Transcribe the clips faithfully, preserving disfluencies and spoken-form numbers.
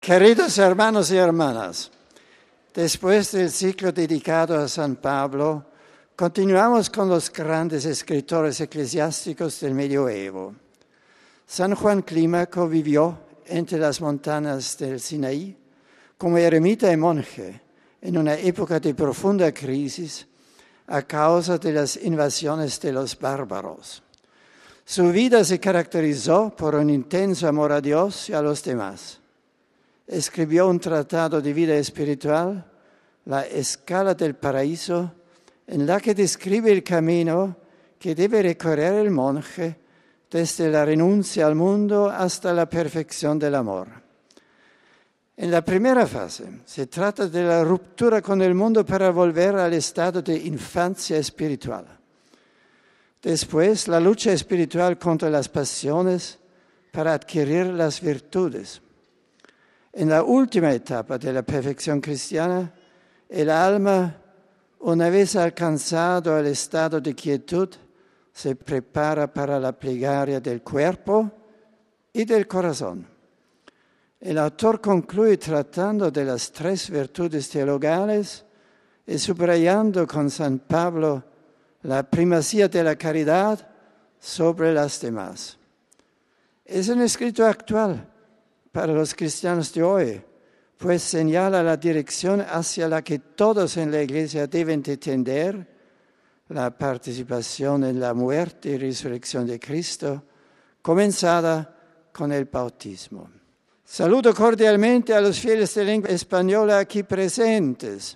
Queridos hermanos y hermanas, después del ciclo dedicado a San Pablo, continuamos con los grandes escritores eclesiásticos del Medioevo. San Juan Clímaco vivió entre las montañas del Sinaí como eremita y monje en una época de profunda crisis a causa de las invasiones de los bárbaros. Su vida se caracterizó por un intenso amor a Dios y a los demás. Escribió un tratado de vida espiritual, La Escala del Paraíso, en la que describe el camino que debe recorrer el monje desde la renuncia al mundo hasta la perfección del amor. En la primera fase se trata de la ruptura con el mundo para volver al estado de infancia espiritual. Después, la lucha espiritual contra las pasiones para adquirir las virtudes. En la última etapa de la perfección cristiana, el alma, una vez alcanzado el estado de quietud, se prepara para la plegaria del cuerpo y del corazón. El autor concluye tratando de las tres virtudes teologales y subrayando con San Pablo la primacía de la caridad sobre las demás. Es un escrito actual para los cristianos de hoy, pues señala la dirección hacia la que todos en la Iglesia deben de tender, la participación en la muerte y resurrección de Cristo, comenzada con el bautismo. Saludo cordialmente a los fieles de lengua española aquí presentes.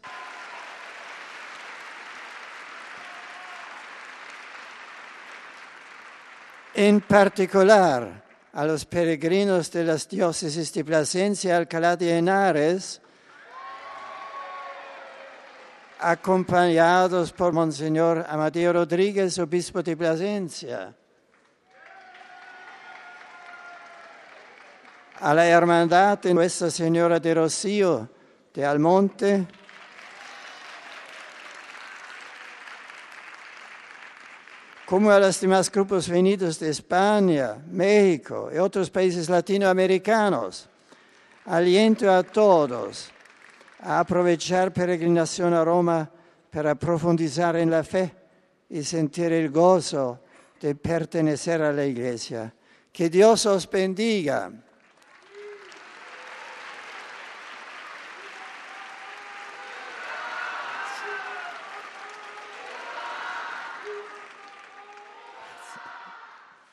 En particular, a los peregrinos de las diócesis de Plasencia y Alcalá de Henares, acompañados por Monseñor Amadeo Rodríguez, obispo de Plasencia. A la Hermandad de Nuestra Señora de Rocío de Almonte, como a los demás grupos venidos de España, México y otros países latinoamericanos. Aliento a todos a aprovechar peregrinación a Roma para profundizar en la fe y sentir el gozo de pertenecer a la Iglesia. Que Dios os bendiga.